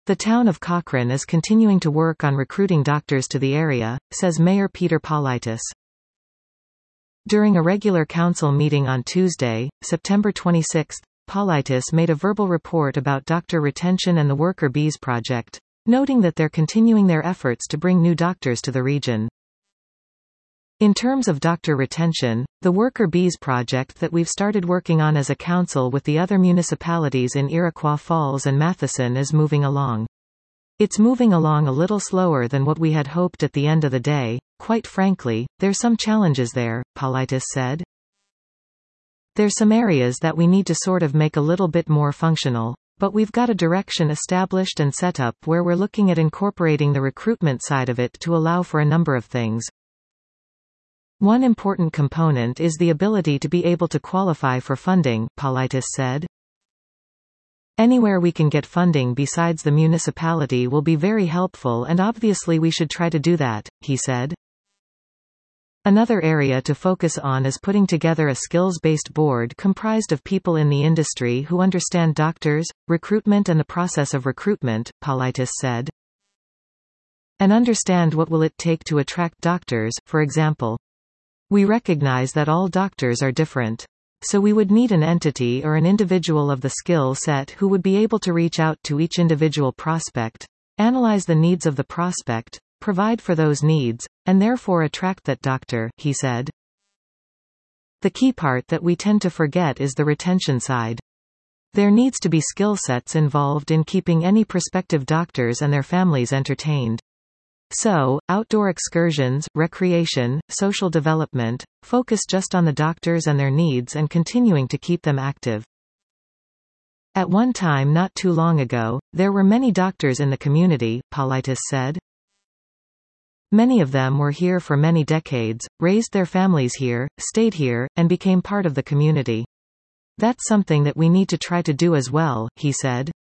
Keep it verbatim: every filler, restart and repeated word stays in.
The town of Cochrane is continuing to work on recruiting doctors to the area, says Mayor Peter Paulitis. During a regular council meeting on Tuesday, September twenty-sixth, Paulitis made a verbal report about doctor retention and the Worker Bees project, noting that they're continuing their efforts to bring new doctors to the region. In terms of doctor retention, the Worker Bees project that we've started working on as a council with the other municipalities in Iroquois Falls and Matheson is moving along. It's moving along a little slower than what we had hoped at the end of the day. Quite frankly, there's some challenges there, Paulitis said. There's some areas that we need to sort of make a little bit more functional, but we've got a direction established and set up where we're looking at incorporating the recruitment side of it to allow for a number of things. One important component is the ability to be able to qualify for funding, Paulitis said. Anywhere we can get funding besides the municipality will be very helpful, and obviously we should try to do that, he said. Another area to focus on is putting together a skills-based board comprised of people in the industry who understand doctors, recruitment and the process of recruitment, Paulitis said. And understand what will it take to attract doctors, for example. We recognize that all doctors are different. So we would need an entity or an individual of the skill set who would be able to reach out to each individual prospect, analyze the needs of the prospect, provide for those needs, and therefore attract that doctor, he said. The key part that we tend to forget is the retention side. There needs to be skill sets involved in keeping any prospective doctors and their families entertained. So, outdoor excursions, recreation, social development, focus just on the doctors and their needs and continuing to keep them active. At one time not too long ago, there were many doctors in the community, Paulitis said. Many of them were here for many decades, raised their families here, stayed here, and became part of the community. That's something that we need to try to do as well, he said.